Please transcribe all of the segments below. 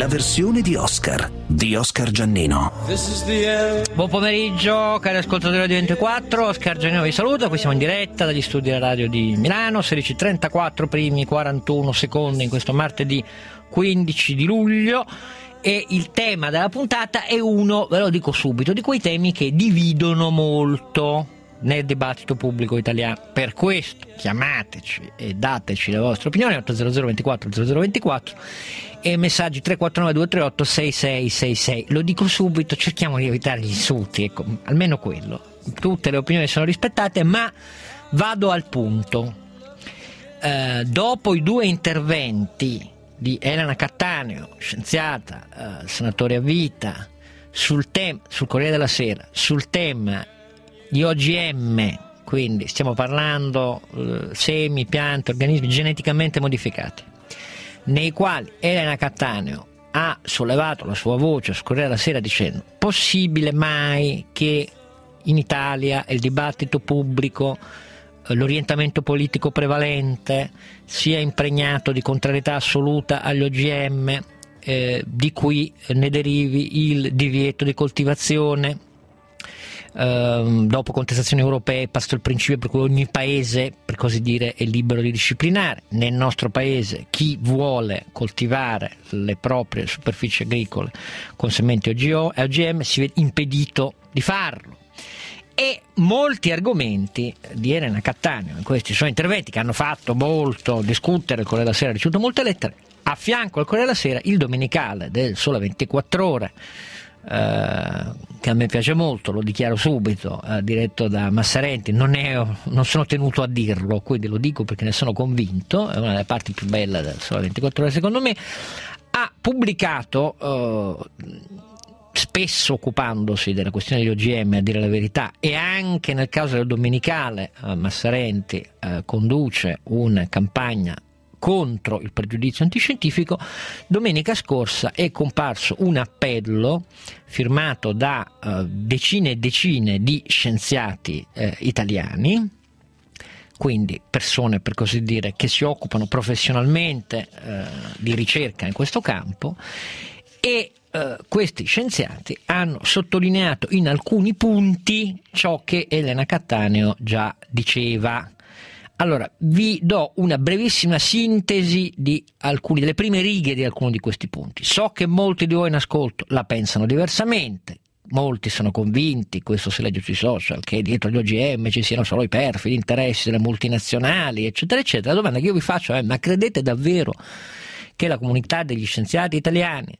la versione di Oscar Giannino. Buon pomeriggio cari ascoltatori di Radio 24, Oscar Giannino vi saluta, qui siamo in diretta dagli studi della radio di Milano, 16:34 primi 41 secondi in questo martedì 15 di luglio. E il tema della puntata è uno, ve lo dico subito, di quei temi che dividono molto nel dibattito pubblico italiano. Per questo chiamateci e dateci le vostre opinioni 800 24 0024 e messaggi 349 238 6666. Lo dico subito, cerchiamo di evitare gli insulti, ecco, almeno quello. Tutte le opinioni sono rispettate, ma vado al punto. Dopo i due interventi di Elena Cattaneo, scienziata, senatore a vita, sul Corriere della Sera, sul tema di OGM, quindi stiamo parlando semi, piante, organismi geneticamente modificati, nei quali Elena Cattaneo ha sollevato la sua voce sul Corriere della Sera dicendo: possibile mai che in Italia il dibattito pubblico, l'orientamento politico prevalente sia impregnato di contrarietà assoluta agli OGM, di cui ne derivi il divieto di coltivazione. Dopo contestazioni europee passò il principio per cui ogni paese, per così dire, è libero di disciplinare. Nel nostro paese chi vuole coltivare le proprie superfici agricole con sementi OGM si vede impedito di farlo. E molti argomenti di Elena Cattaneo in questi suoi interventi, che hanno fatto molto discutere, il Corriere della Sera ha ricevuto molte lettere, a fianco al Corriere della Sera il domenicale del Sole 24 Ore, che a me piace molto, lo dichiaro subito, diretto da Massarenti, non sono tenuto a dirlo, quindi lo dico perché ne sono convinto, è una delle parti più belle del Sole 24 Ore secondo me, ha pubblicato, spesso occupandosi della questione degli OGM, a dire la verità, e anche nel caso del domenicale Massarenti conduce una campagna contro il pregiudizio antiscientifico. Domenica scorsa è comparso un appello firmato da decine e decine di scienziati italiani, quindi persone, per così dire, che si occupano professionalmente di ricerca in questo campo, e questi scienziati hanno sottolineato in alcuni punti ciò che Elena Cattaneo già diceva. Allora, vi do una brevissima sintesi di delle prime righe di alcuni di questi punti. So che molti di voi in ascolto la pensano diversamente, molti sono convinti, questo si legge sui social, che dietro gli OGM ci siano solo i perfidi interessi delle multinazionali, eccetera, eccetera. La domanda che io vi faccio è: ma credete davvero che la comunità degli scienziati italiani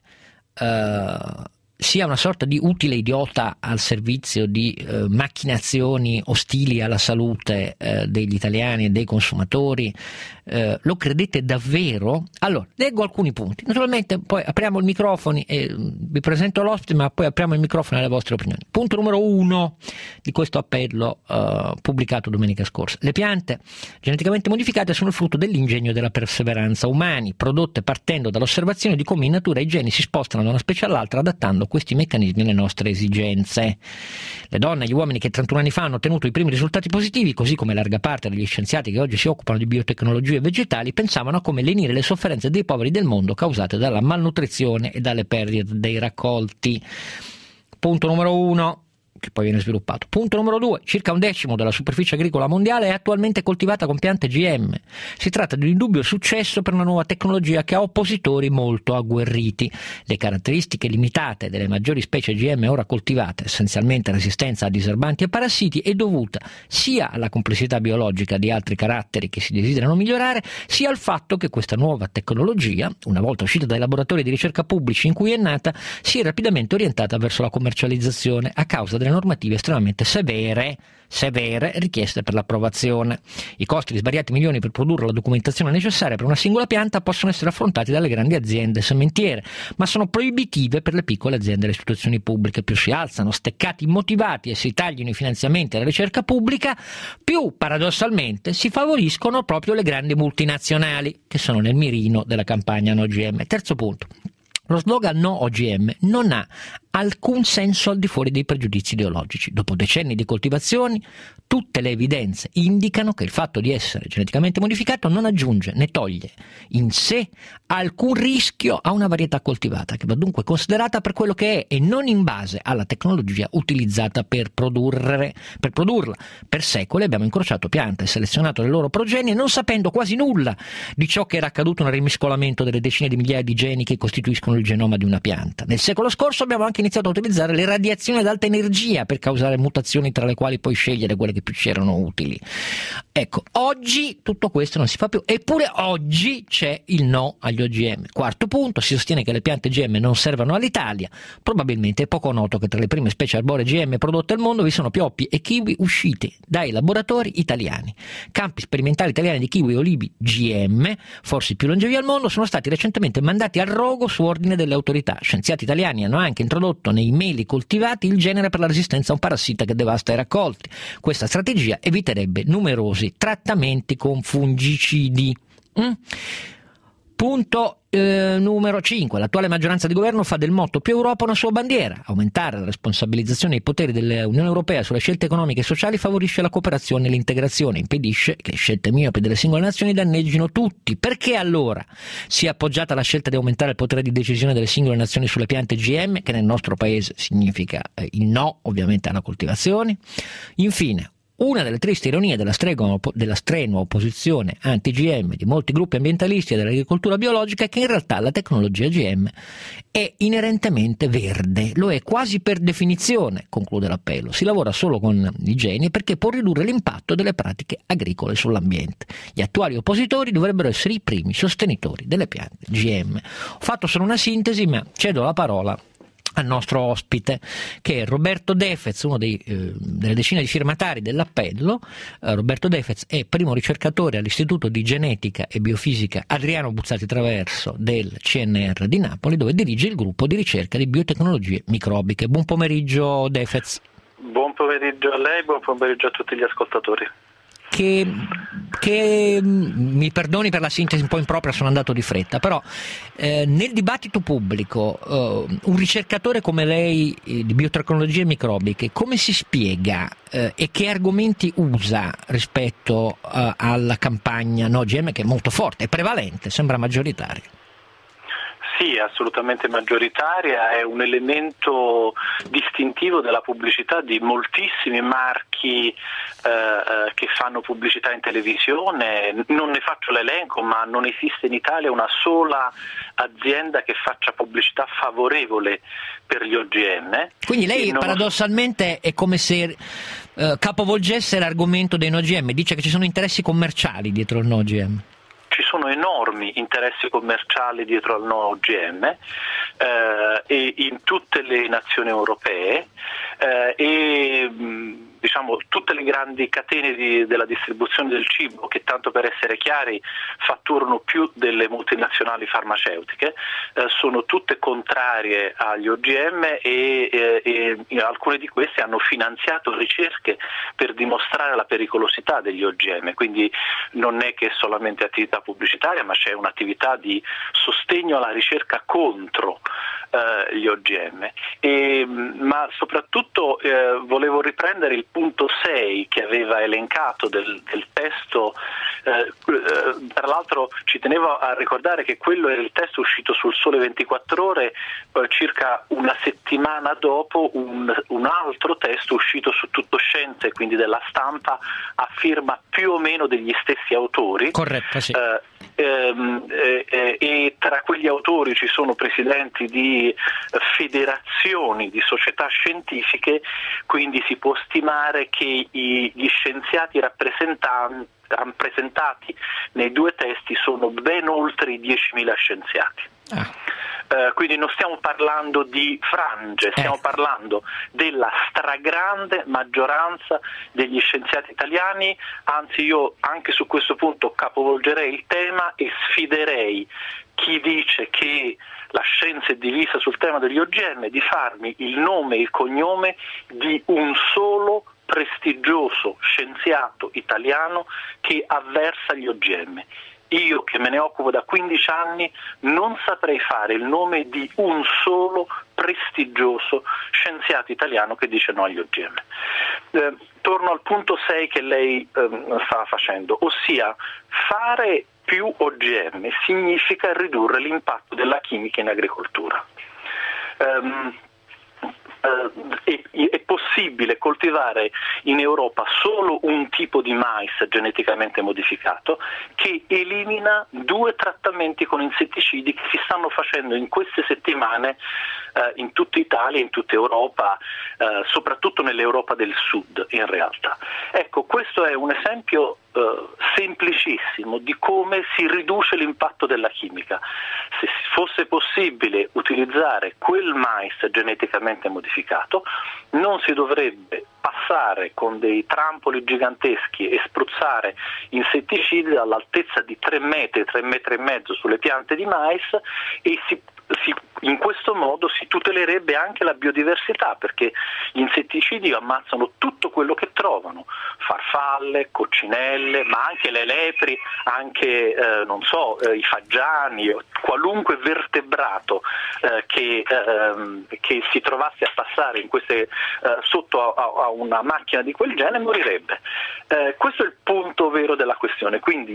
sia una sorta di utile idiota al servizio di macchinazioni ostili alla salute degli italiani e dei consumatori? Lo credete davvero? Allora, leggo alcuni punti, naturalmente poi apriamo i microfoni e vi presento l'ospite, ma poi apriamo il microfono alle vostre opinioni. Punto numero 1 di questo appello pubblicato domenica scorsa: le piante geneticamente modificate sono il frutto dell'ingegno e della perseveranza umani, prodotte partendo dall'osservazione di come in natura i geni si spostano da una specie all'altra, adattando questi meccanismi alle nostre esigenze. Le donne e gli uomini che 31 anni fa hanno ottenuto i primi risultati positivi, così come larga parte degli scienziati che oggi si occupano di biotecnologie vegetali, pensavano a come lenire le sofferenze dei poveri del mondo causate dalla malnutrizione e dalle perdite dei raccolti. Punto numero 1, che poi viene sviluppato. Punto numero 2: circa 1/10 della superficie agricola mondiale è attualmente coltivata con piante GM. Si tratta di un indubbio successo per una nuova tecnologia che ha oppositori molto agguerriti. Le caratteristiche limitate delle maggiori specie GM ora coltivate, essenzialmente resistenza a diserbanti e parassiti, è dovuta sia alla complessità biologica di altri caratteri che si desiderano migliorare, sia al fatto che questa nuova tecnologia, una volta uscita dai laboratori di ricerca pubblici in cui è nata, si è rapidamente orientata verso la commercializzazione a causa delle normative estremamente severe richieste per l'approvazione. I costi di svariati milioni per produrre la documentazione necessaria per una singola pianta possono essere affrontati dalle grandi aziende sementiere, ma sono proibitive per le piccole aziende e le istituzioni pubbliche. Più si alzano steccati immotivati e si tagliano i finanziamenti alla ricerca pubblica, più paradossalmente si favoriscono proprio le grandi multinazionali che sono nel mirino della campagna no OGM. Terzo punto: Lo slogan No OGM non ha alcun senso al di fuori dei pregiudizi ideologici. Dopo decenni di coltivazioni, tutte le evidenze indicano che il fatto di essere geneticamente modificato non aggiunge né toglie in sé alcun rischio a una varietà coltivata, che va dunque considerata per quello che è e non in base alla tecnologia utilizzata per produrla. Per secoli abbiamo incrociato piante e selezionato le loro progenie non sapendo quasi nulla di ciò che era accaduto nel rimescolamento delle decine di migliaia di geni che costituiscono il genoma di una pianta. Nel secolo scorso abbiamo anche iniziato a utilizzare le radiazioni ad alta energia per causare mutazioni, tra le quali poi scegliere quelle che più ci erano utili. Ecco, oggi tutto questo non si fa più, eppure oggi c'è il no agli OGM. Quarto punto, si sostiene che le piante GM non servano all'Italia. Probabilmente è poco noto che tra le prime specie arboree GM prodotte al mondo vi sono pioppi e kiwi usciti dai laboratori italiani. Campi sperimentali italiani di kiwi e olivi GM, forse i più longevi al mondo, sono stati recentemente mandati al rogo su ordine delle autorità. Scienziati italiani hanno anche introdotto nei meli coltivati il genere per la resistenza a un parassita che devasta i raccolti. Questa strategia eviterebbe numerosi trattamenti con fungicidi. Punto numero 5. L'attuale maggioranza di governo fa del motto più Europa una sua bandiera. Aumentare la responsabilizzazione e i poteri dell'Unione Europea sulle scelte economiche e sociali favorisce la cooperazione e l'integrazione, impedisce che scelte miopi delle singole nazioni danneggino tutti. Perché allora si è appoggiata la scelta di aumentare il potere di decisione delle singole nazioni sulle piante GM, che nel nostro paese significa il no ovviamente alla coltivazione? Infine, una delle tristi ironie della strenua opposizione anti-GM di molti gruppi ambientalisti e dell'agricoltura biologica è che in realtà la tecnologia GM è inerentemente verde, lo è quasi per definizione, conclude l'appello. Si lavora solo con i geni perché può ridurre l'impatto delle pratiche agricole sull'ambiente. Gli attuali oppositori dovrebbero essere i primi sostenitori delle piante GM. Ho fatto solo una sintesi, ma cedo la parola al nostro ospite, che è Roberto Defez, uno delle decine di firmatari dell'appello. Roberto Defez è primo ricercatore all'Istituto di Genetica e Biofisica Adriano Buzzati Traverso del CNR di Napoli, dove dirige il gruppo di ricerca di biotecnologie microbiche. Buon pomeriggio Defez. Buon pomeriggio a lei, buon pomeriggio a tutti gli ascoltatori. Che mi perdoni per la sintesi un po' impropria, sono andato di fretta, però nel dibattito pubblico un ricercatore come lei di biotecnologie microbiche come si spiega e che argomenti usa rispetto alla campagna no GM, che è molto forte, è prevalente, sembra maggioritaria? Sì, assolutamente maggioritaria, è un elemento distintivo della pubblicità di moltissimi marchi che fanno pubblicità in televisione. Non ne faccio l'elenco, ma non esiste in Italia una sola azienda che faccia pubblicità favorevole per gli OGM. Quindi lei paradossalmente è come se capovolgesse l'argomento dei no GM, dice che ci sono interessi commerciali dietro il no OGM. Ci sono enormi interessi commerciali dietro al no OGM e in tutte le nazioni europee e diciamo tutte le grandi catene della distribuzione del cibo, che tanto per essere chiari fatturano più delle multinazionali farmaceutiche, sono tutte contrarie agli OGM e alcune di queste hanno finanziato ricerche per dimostrare la pericolosità degli OGM, quindi non è che è solamente attività pubblicitaria, ma c'è un'attività di sostegno alla ricerca contro gli OGM. Ma soprattutto volevo riprendere il punto 6 che aveva elencato del testo. Tra l'altro ci tenevo a ricordare che quello era il testo uscito sul Sole 24 Ore, circa una settimana dopo un altro testo uscito su Tutto Scienze, quindi della Stampa, a firma più o meno degli stessi autori. Corretto, sì. E tra quegli autori ci sono presidenti di federazioni di società scientifiche, quindi si può stimare che gli scienziati rappresentati nei due testi sono ben oltre i 10.000 scienziati. Quindi non stiamo parlando di frange, stiamo parlando della stragrande maggioranza degli scienziati italiani. Anzi, io anche su questo punto capovolgerei il tema e sfiderei chi dice che la scienza è divisa sul tema degli OGM di farmi il nome e il cognome di un solo prestigioso scienziato italiano che avversa gli OGM. io che me ne occupo da 15 anni non saprei fare il nome di un solo prestigioso scienziato italiano che dice no agli OGM. Torno al punto 6 che lei stava facendo, ossia fare più OGM significa ridurre l'impatto della chimica in agricoltura. È possibile coltivare in Europa solo un tipo di mais geneticamente modificato che elimina 2 trattamenti con insetticidi che si stanno facendo in queste settimane in tutta Italia, in tutta Europa, soprattutto nell'Europa del Sud in realtà. Ecco, questo è un esempio semplicissimo di come si riduce l'impatto della chimica. Se fosse possibile utilizzare quel mais geneticamente modificato, non si dovrebbe passare con dei trampoli giganteschi e spruzzare insetticidi dall'altezza di 3 metri, 3 metri e mezzo sulle piante di mais, e in questo modo si tutelerebbe anche la biodiversità, perché gli insetticidi ammazzano tutto quello che trovano, farfalle, coccinelle, ma anche le lepri, anche i fagiani, qualunque vertebrato che si trovasse a passare sotto a una macchina di quel genere morirebbe. Questo è il punto vero della questione, quindi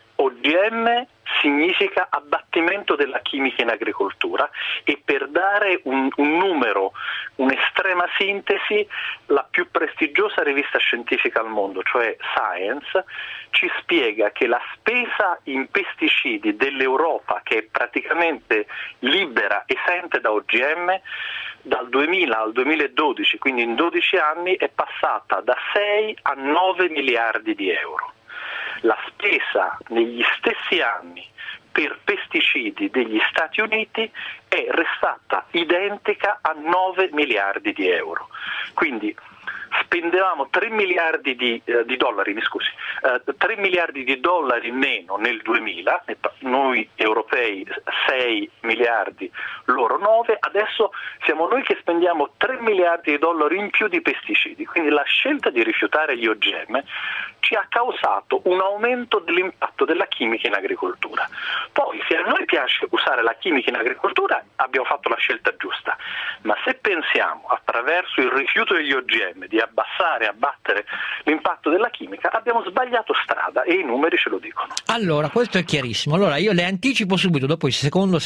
OGM significa abbattimento della chimica in agricoltura, e per dare un numero, un'estrema sintesi, la più prestigiosa rivista scientifica al mondo, cioè Science, ci spiega che la spesa in pesticidi dell'Europa, che è praticamente libera, esente da OGM, dal 2000 al 2012, quindi in 12 anni, è passata da 6 a 9 miliardi di euro. La spesa negli stessi anni per pesticidi degli Stati Uniti è restata identica a 9 miliardi di euro. Quindi spendevamo 3 miliardi di dollari, 3 miliardi di dollari meno nel 2000, noi europei 6 miliardi, loro 9, adesso siamo noi che spendiamo 3 miliardi di dollari in più di pesticidi, quindi la scelta di rifiutare gli OGM ci ha causato un aumento dell'impatto della chimica in agricoltura. Poi, se a noi piace usare la chimica in agricoltura, abbiamo fatto la scelta giusta, ma se pensiamo attraverso il rifiuto degli OGM di abbattere l'impatto della chimica, abbiamo sbagliato strada, e i numeri ce lo dicono. Allora, questo è chiarissimo. Allora, io le anticipo subito, dopo i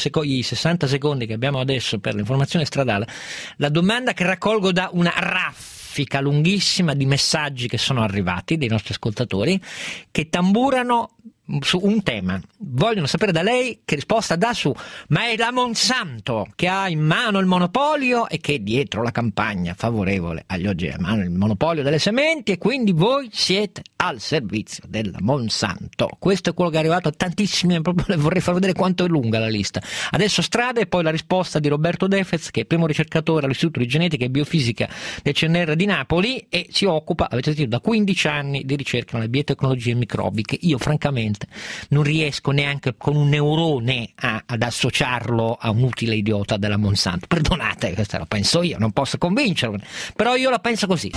60 secondi che abbiamo adesso per l'informazione stradale, la domanda che raccolgo da una raffica lunghissima di messaggi che sono arrivati dei nostri ascoltatori, che tamburano su un tema. Vogliono sapere da lei che risposta dà su: ma è la Monsanto che ha in mano il monopolio e che è dietro la campagna favorevole agli OGM, hanno il monopolio delle sementi, e quindi voi siete al servizio della Monsanto. Questo è quello che è arrivato a tantissimi, proprio vorrei far vedere quanto è lunga la lista. Adesso strade, e poi la risposta di Roberto Defez, che è primo ricercatore all'Istituto di Genetica e Biofisica del CNR di Napoli e si occupa, avete sentito, da 15 anni di ricerca nelle biotecnologie microbiche. Io francamente non riesco neanche con un neurone ad associarlo a un utile idiota della Monsanto. Perdonate, questa la penso io, non posso convincermi, però io la penso così.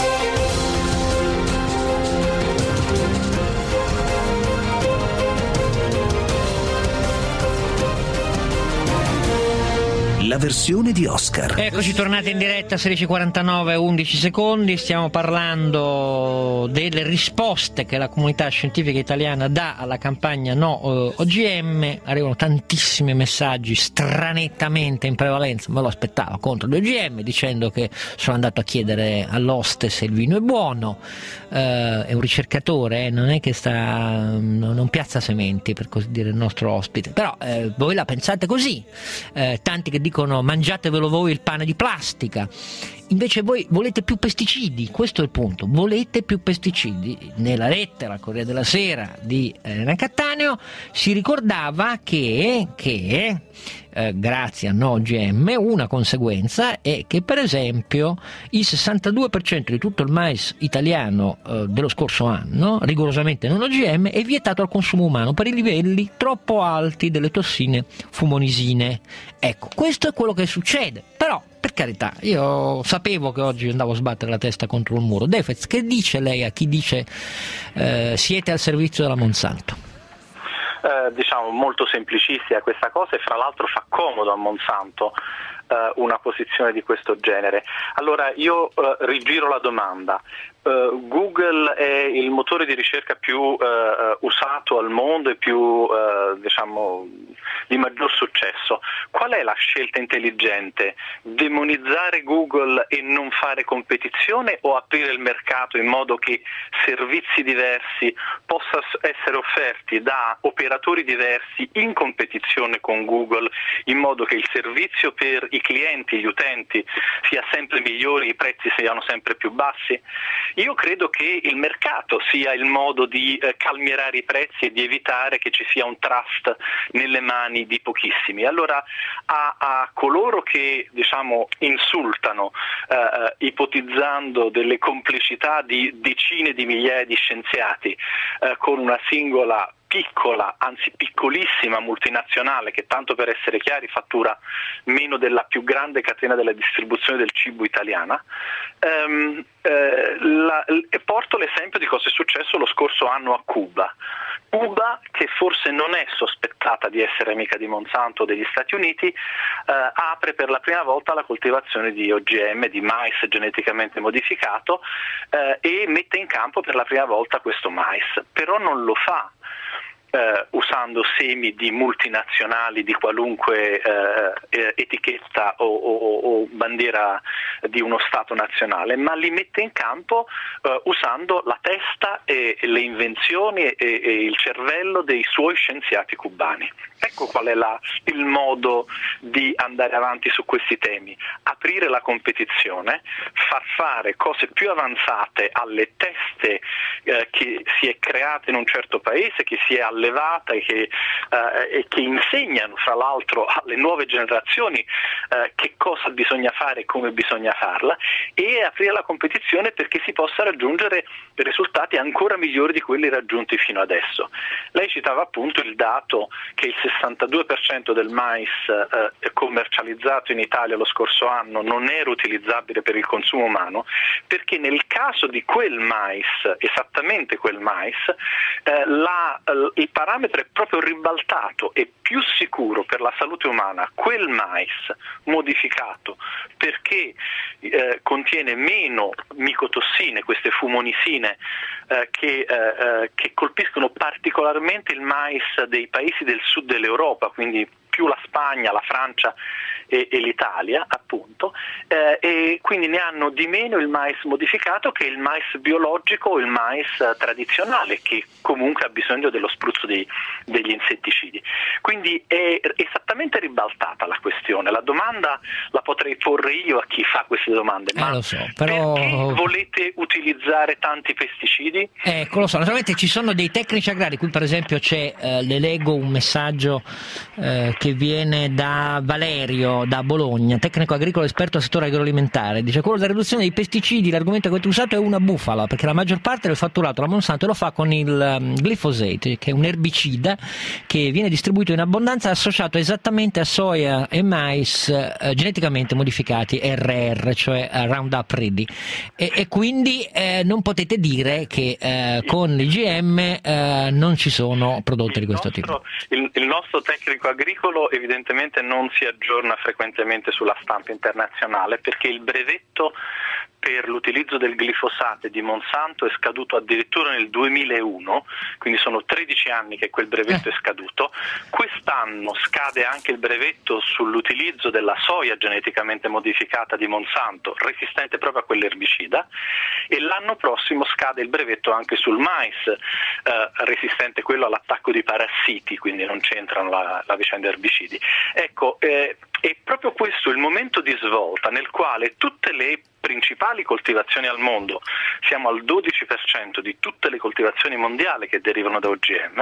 La versione di Oscar. Eccoci tornati in diretta, 16:49, 11 secondi. Stiamo parlando delle risposte che la comunità scientifica italiana dà alla campagna no OGM. Arrivano tantissimi messaggi, stranettamente in prevalenza, me lo aspettavo, contro gli OGM, dicendo che sono andato a chiedere all'oste se il vino è buono. È un ricercatore, non è che non piazza sementi, per così dire, il nostro ospite, però voi la pensate così. Tanti che dicono mangiatevelo voi il pane di plastica. Invece voi volete più pesticidi, questo è il punto, volete più pesticidi. Nella lettera al Corriere della Sera di Elena Cattaneo si ricordava che grazie a no OGM una conseguenza è che, per esempio, il 62% di tutto il mais italiano dello scorso anno, rigorosamente non OGM, è vietato al consumo umano per i livelli troppo alti delle tossine fumonisine. Ecco, questo è quello che succede. Però, per carità, io sapevo che oggi andavo a sbattere la testa contro il muro. Defez, che dice lei a chi dice siete al servizio della Monsanto? diciamo molto semplicistica questa cosa, e fra l'altro fa comodo a Monsanto una posizione di questo genere. Allora io rigiro la domanda. Google è il motore di ricerca più usato al mondo e più diciamo di maggior successo. Qual è la scelta intelligente? Demonizzare Google e non fare competizione, o aprire il mercato in modo che servizi diversi possano essere offerti da operatori diversi in competizione con Google, in modo che il servizio per i clienti, gli utenti sia sempre migliore, i prezzi siano sempre più bassi? Io credo che il mercato sia il modo di calmierare i prezzi e di evitare che ci sia un trust nelle mani di pochissimi. Allora a coloro che diciamo insultano ipotizzando delle complicità di decine di migliaia di scienziati con una singola piccola, anzi piccolissima multinazionale che, tanto per essere chiari, fattura meno della più grande catena della distribuzione del cibo italiana, porto l'esempio di cosa è successo lo scorso anno a Cuba. Cuba, che forse non è sospettata di essere amica di Monsanto o degli Stati Uniti, apre per la prima volta la coltivazione di OGM, di mais geneticamente modificato, e mette in campo per la prima volta questo mais, però non lo fa usando semi di multinazionali di qualunque etichetta o bandiera di uno Stato nazionale, ma li mette in campo usando la testa e le invenzioni e il cervello dei suoi scienziati cubani. Ecco qual è il modo di andare avanti su questi temi: aprire la competizione, far fare cose più avanzate alle teste che si è creata in un certo paese, che si è allevata e che insegnano fra l'altro alle nuove generazioni che cosa bisogna fare e come bisogna farla, e aprire la competizione perché si possa raggiungere risultati ancora migliori di quelli raggiunti fino adesso. Lei citava appunto il dato che il 62% del mais commercializzato in Italia lo scorso anno non era utilizzabile per il consumo umano, perché nel caso di quel mais, esattamente quel mais, il parametro è proprio ribaltato: è più sicuro per la salute umana quel mais modificato perché contiene meno micotossine, queste fumonisine che colpiscono particolarmente il mais dei paesi del sud dell'Europa, quindi più la Spagna, la Francia e l'Italia appunto, e quindi ne hanno di meno il mais modificato che il mais biologico o il mais tradizionale, che comunque ha bisogno dello spruzzo degli insetticidi. Quindi è esattamente ribaltata la questione. La domanda la potrei porre io a chi fa queste domande, ma lo so, però... perché volete utilizzare tanti pesticidi? Ecco, lo so, naturalmente ci sono dei tecnici agrari. Qui per esempio c'è, le leggo un messaggio che viene da Valerio da Bologna, tecnico agricolo esperto al settore agroalimentare. Dice: quello della riduzione dei pesticidi, l'argomento che avete usato è una bufala, perché la maggior parte del fatturato la Monsanto lo fa con il glifosate, che è un erbicida che viene distribuito in abbondanza, associato esattamente a soia e mais geneticamente modificati RR, cioè Roundup Ready, e quindi non potete dire che con l'IGM non ci sono prodotti di questo tipo. Il nostro tecnico agricolo evidentemente non si aggiorna frequentemente sulla stampa internazionale, perché il brevetto per l'utilizzo del glifosate di Monsanto è scaduto addirittura nel 2001, quindi sono 13 anni che quel brevetto è scaduto. Quest'anno scade anche il brevetto sull'utilizzo della soia geneticamente modificata di Monsanto, resistente proprio a quell'erbicida, e l'anno prossimo scade il brevetto anche sul mais, resistente quello all'attacco di parassiti, quindi non c'entrano la vicenda erbicidi. Ecco, è proprio questo il momento di svolta nel quale tutte le principali coltivazioni al mondo, siamo al 12% di tutte le coltivazioni mondiali che derivano da OGM,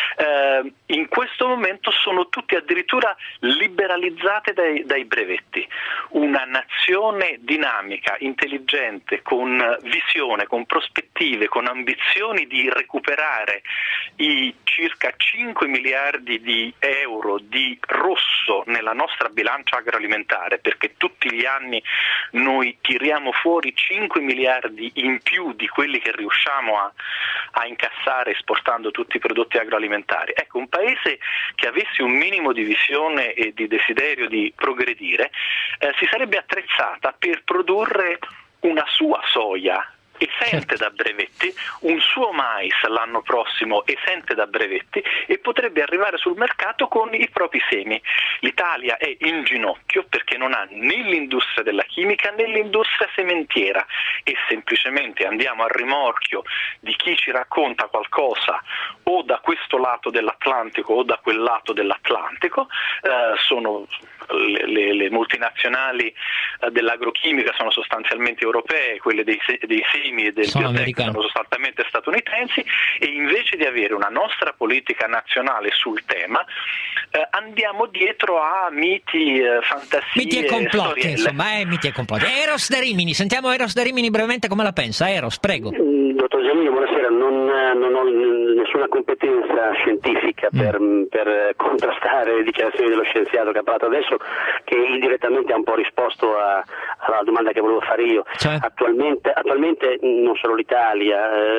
in questo momento sono tutte addirittura liberalizzate dai brevetti. Una nazione dinamica, intelligente, con visione, con prospettive, con ambizioni di recuperare i circa 5 miliardi di euro di rosso nella nostra bilancia agroalimentare, perché tutti gli anni noi tiriamo fuori 5 miliardi in più di quelli che riusciamo a incassare esportando tutti i prodotti agroalimentari. Ecco, un paese che avesse un minimo di visione e di desiderio di progredire si sarebbe attrezzata per produrre una sua soia esente da brevetti, un suo mais l'anno prossimo esente da brevetti, e potrebbe arrivare sul mercato con i propri semi. L'Italia è in ginocchio perché non ha né l'industria della chimica né l'industria sementiera, e semplicemente andiamo a rimorchio di chi ci racconta qualcosa o da questo lato dell'Atlantico o da quel lato dell'Atlantico. Sono le multinazionali dell'agrochimica sono sostanzialmente europee, quelle dei semi e del biotech sono sostanzialmente statunitensi, e invece di avere una nostra politica nazionale sul tema andiamo dietro a miti, fantasie, miti e complotti, storielle. Insomma, miti e complotti. Eros da Rimini, sentiamo Eros da Rimini brevemente come la pensa. Eros, prego. Dottor Giannini, buonasera. Non ho nessuna competenza scientifica per contrastare le dichiarazioni dello scienziato che ha parlato adesso, che indirettamente ha un po' risposto alla domanda che volevo fare io. Cioè? Attualmente non solo l'Italia,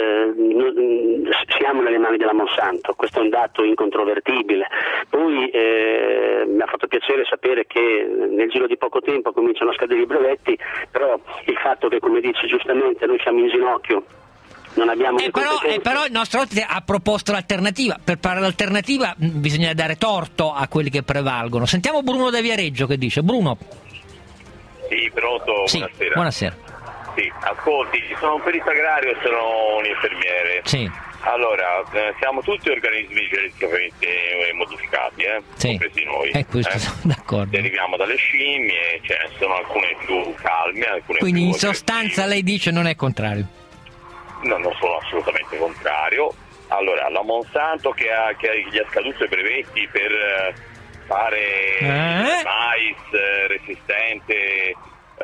siamo nelle mani della Monsanto, questo è un dato incontrovertibile. Poi mi ha fatto piacere sapere che nel giro di poco tempo cominciano a scadere i brevetti, però il fatto che, come dice giustamente, noi siamo in ginocchio, non abbiamo però il nostro ospite ha proposto l'alternativa. Per fare l'alternativa bisogna dare torto a quelli che prevalgono. Sentiamo Bruno da Viareggio che dice. Bruno. Sì, pronto, sì, buonasera. Buonasera. Sì, ascolti, sono un perito agrario e sono un infermiere. Sì. Allora, siamo tutti organismi geneticamente modificati, sì, compresi noi. Questo sono d'accordo. Deriviamo dalle scimmie, ce ne sono alcune più calme, alcune quindi più in sostanza lei dice non è contrario. No, non sono assolutamente contrario. Allora, la Monsanto che gli ha scaduto i brevetti per fare mais resistente.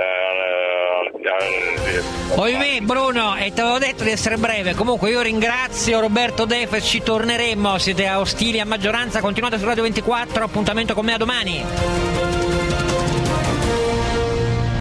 Ohimè Bruno, e te l'avevo detto di essere breve. Comunque io ringrazio Roberto Defes, ci torneremo. Siete ostili a maggioranza, continuate su Radio 24, appuntamento con me a domani.